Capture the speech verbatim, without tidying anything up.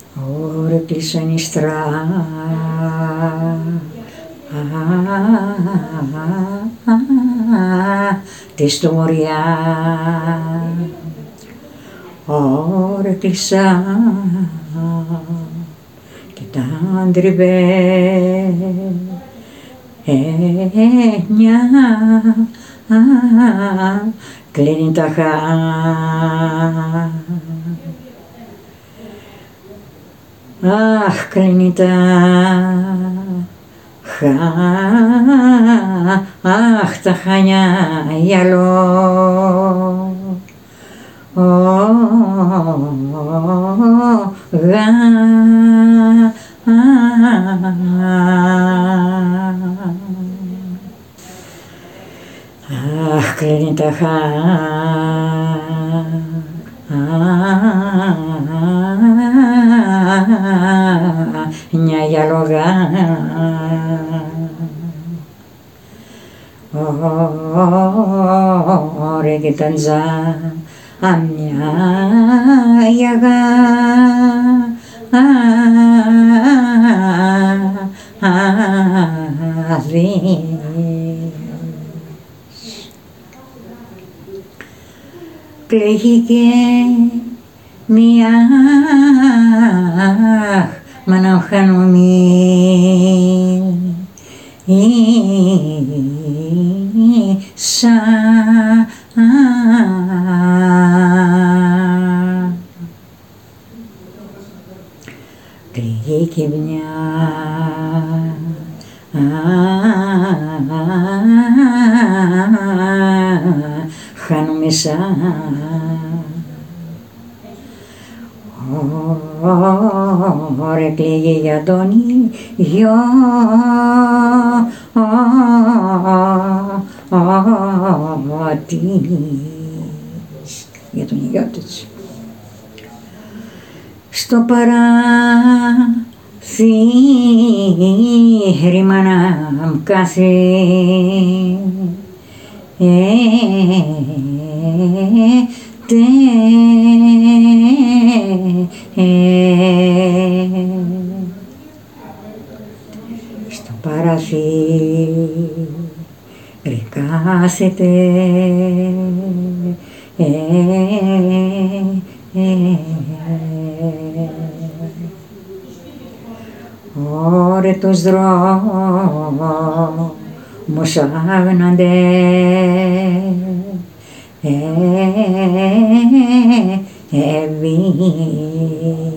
Ωρε κλείσω νηστρά, της του μωριά. Ωρε κλεισά και τα τριβέ έννοια κλείνει τα χά. Αχ, κλείνει τα χά, αχ, τα χανιά γυαλό. Γα, αχ, κλείνει τα χά, μια γυαλογά. Ωρε και τα τζά, αμιά γιαγά, αδείς. Κλαίγηκε μια μάνα χανομή ίσα κλαίγηκε μια χανομίσα. Ωρε κλαίγε για τον γιο της, για τον γιο της. Στο παράθυρι μάνα μ' κάθεται στο παραθύρι κάθεται. Ωρε τους δρόμους άγνανται εβείς.